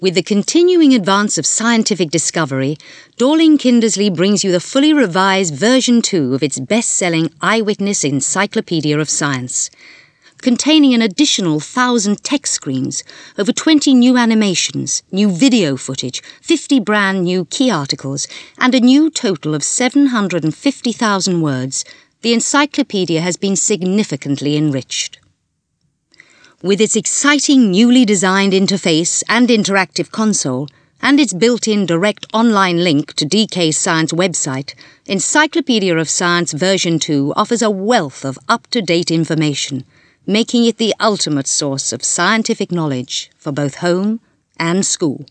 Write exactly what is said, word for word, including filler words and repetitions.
With the continuing advance of scientific discovery, Dorling Kindersley brings you the fully revised version two of its best-selling Eyewitness Encyclopedia of Science, containing an additional thousand text screens, over twenty new animations, new video footage, fifty brand new key articles, and a new total of seven hundred fifty thousand words. The encyclopedia has been significantly enriched. With its exciting newly designed interface and interactive console, and its built-in direct online link to D K's Science website, Encyclopedia of Science version two offers a wealth of up-to-date information, making it the ultimate source of scientific knowledge for both home and school.